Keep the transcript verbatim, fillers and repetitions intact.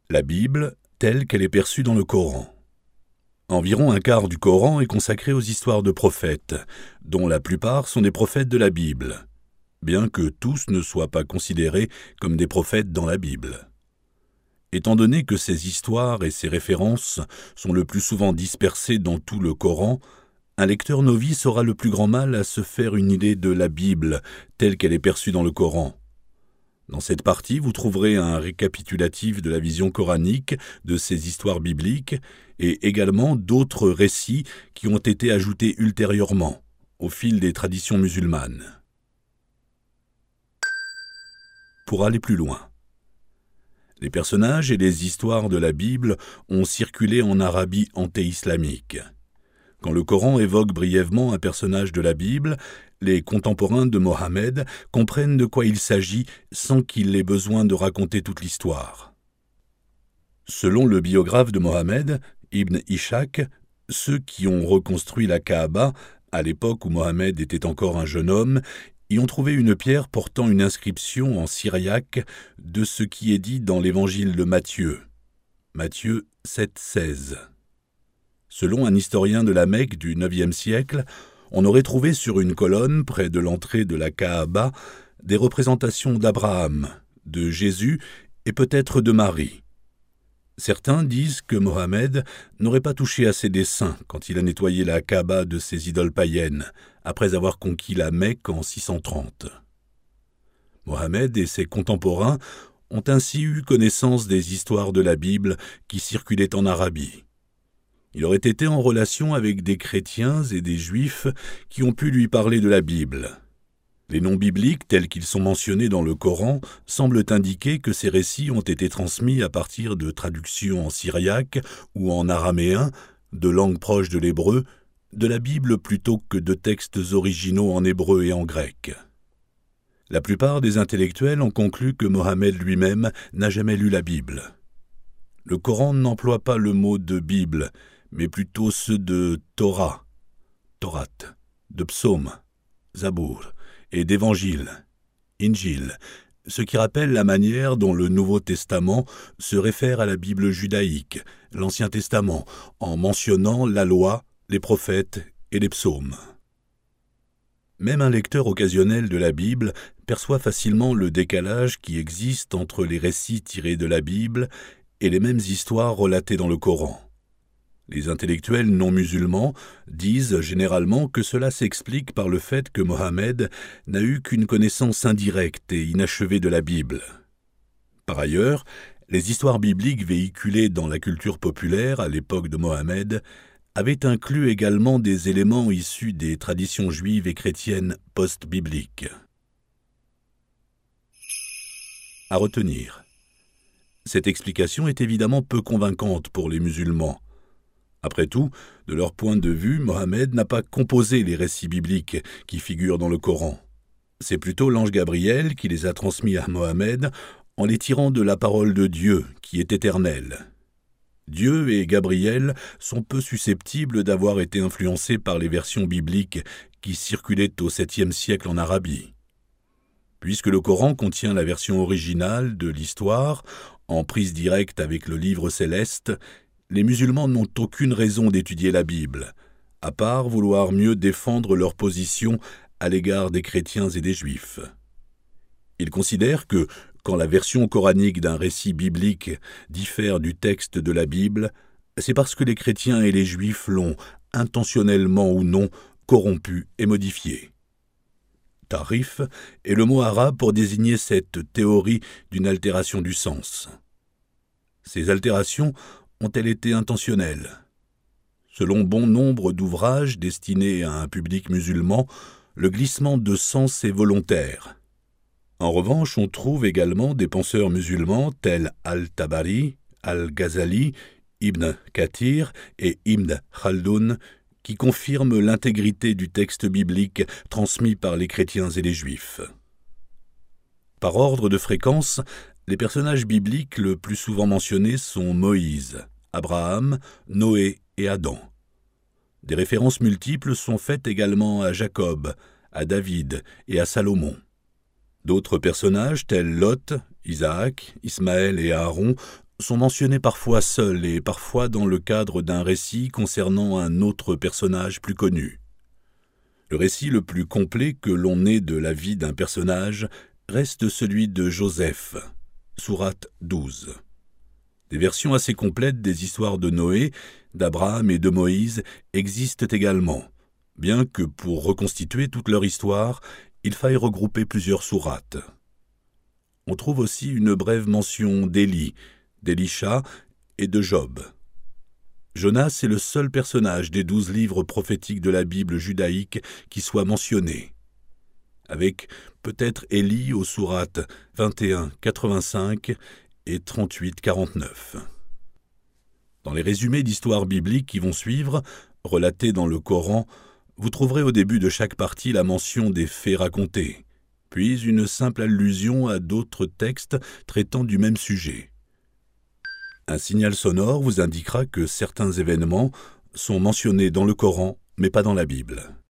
La Bible, telle qu'elle est perçue dans le Coran. Environ un quart du Coran est consacré aux histoires de prophètes, dont la plupart sont des prophètes de la Bible, bien que tous ne soient pas considérés comme des prophètes dans la Bible. Étant donné que ces histoires et ces références sont le plus souvent dispersées dans tout le Coran, un lecteur novice aura le plus grand mal à se faire une idée de la Bible telle qu'elle est perçue dans le Coran. Dans cette partie, vous trouverez un récapitulatif de la vision coranique de ces histoires bibliques et également d'autres récits qui ont été ajoutés ultérieurement, au fil des traditions musulmanes. Pour aller plus loin, les personnages et les histoires de la Bible ont circulé en Arabie anté-islamique. Quand le Coran évoque brièvement un personnage de la Bible, les contemporains de Mohammed comprennent de quoi il s'agit sans qu'il ait besoin de raconter toute l'histoire. Selon le biographe de Mohammed, Ibn Ishaq, ceux qui ont reconstruit la Kaaba, à l'époque où Mohammed était encore un jeune homme, y ont trouvé une pierre portant une inscription en syriaque de ce qui est dit dans l'évangile de Matthieu. Matthieu sept seize. Selon un historien de la Mecque du neuvième siècle, on aurait trouvé sur une colonne, près de l'entrée de la Kaaba, des représentations d'Abraham, de Jésus et peut-être de Marie. Certains disent que Mohammed n'aurait pas touché à ces dessins quand il a nettoyé la Kaaba de ses idoles païennes, après avoir conquis la Mecque en six cent trente. Mohammed et ses contemporains ont ainsi eu connaissance des histoires de la Bible qui circulaient en Arabie. Il aurait été en relation avec des chrétiens et des juifs qui ont pu lui parler de la Bible. Les noms bibliques tels qu'ils sont mentionnés dans le Coran semblent indiquer que ces récits ont été transmis à partir de traductions en syriaque ou en araméen, de langues proches de l'hébreu, de la Bible plutôt que de textes originaux en hébreu et en grec. La plupart des intellectuels ont conclu que Mohammed lui-même n'a jamais lu la Bible. Le Coran n'emploie pas le mot de Bible, mais plutôt ceux de Torah, Torat, de Psaume, Zabour, et d'Évangile, Injil, ce qui rappelle la manière dont le Nouveau Testament se réfère à la Bible judaïque, l'Ancien Testament, en mentionnant la loi, les prophètes et les psaumes. Même un lecteur occasionnel de la Bible perçoit facilement le décalage qui existe entre les récits tirés de la Bible et les mêmes histoires relatées dans le Coran. Les intellectuels non musulmans disent généralement que cela s'explique par le fait que Mohammed n'a eu qu'une connaissance indirecte et inachevée de la Bible. Par ailleurs, les histoires bibliques véhiculées dans la culture populaire à l'époque de Mohammed avaient inclus également des éléments issus des traditions juives et chrétiennes post-bibliques. À retenir. Cette explication est évidemment peu convaincante pour les musulmans. Après tout, de leur point de vue, Mohammed n'a pas composé les récits bibliques qui figurent dans le Coran. C'est plutôt l'ange Gabriel qui les a transmis à Mohammed en les tirant de la parole de Dieu, qui est éternelle. Dieu et Gabriel sont peu susceptibles d'avoir été influencés par les versions bibliques qui circulaient au septième siècle en Arabie. Puisque le Coran contient la version originale de l'histoire, en prise directe avec le livre céleste, les musulmans n'ont aucune raison d'étudier la Bible, à part vouloir mieux défendre leur position à l'égard des chrétiens et des juifs. Ils considèrent que, quand la version coranique d'un récit biblique diffère du texte de la Bible, c'est parce que les chrétiens et les juifs l'ont, intentionnellement ou non, corrompu et modifié. Tarif est le mot arabe pour désigner cette théorie d'une altération du sens. Ces altérations ont-elles été intentionnelles? Selon bon nombre d'ouvrages destinés à un public musulman, le glissement de sens est volontaire. En revanche, on trouve également des penseurs musulmans tels Al-Tabari, Al-Ghazali, Ibn Kathir et Ibn Khaldoun qui confirment l'intégrité du texte biblique transmis par les chrétiens et les juifs. Par ordre de fréquence, les personnages bibliques le plus souvent mentionnés sont Moïse, Abraham, Noé et Adam. Des références multiples sont faites également à Jacob, à David et à Salomon. D'autres personnages tels Lot, Isaac, Ismaël et Aaron sont mentionnés parfois seuls et parfois dans le cadre d'un récit concernant un autre personnage plus connu. Le récit le plus complet que l'on ait de la vie d'un personnage reste celui de Joseph, sourate douze. Des versions assez complètes des histoires de Noé, d'Abraham et de Moïse existent également, bien que pour reconstituer toute leur histoire, il faille regrouper plusieurs sourates. On trouve aussi une brève mention d'Élie, d'Élisha et de Job. Jonas est le seul personnage des douze livres prophétiques de la Bible judaïque qui soit mentionné, avec peut-être Élie aux sourates vingt et un quatre-vingt-cinq et trente-huit quarante-neuf. Dans les résumés d'histoires bibliques qui vont suivre, relatés dans le Coran, vous trouverez au début de chaque partie la mention des faits racontés, puis une simple allusion à d'autres textes traitant du même sujet. Un signal sonore vous indiquera que certains événements sont mentionnés dans le Coran, mais pas dans la Bible.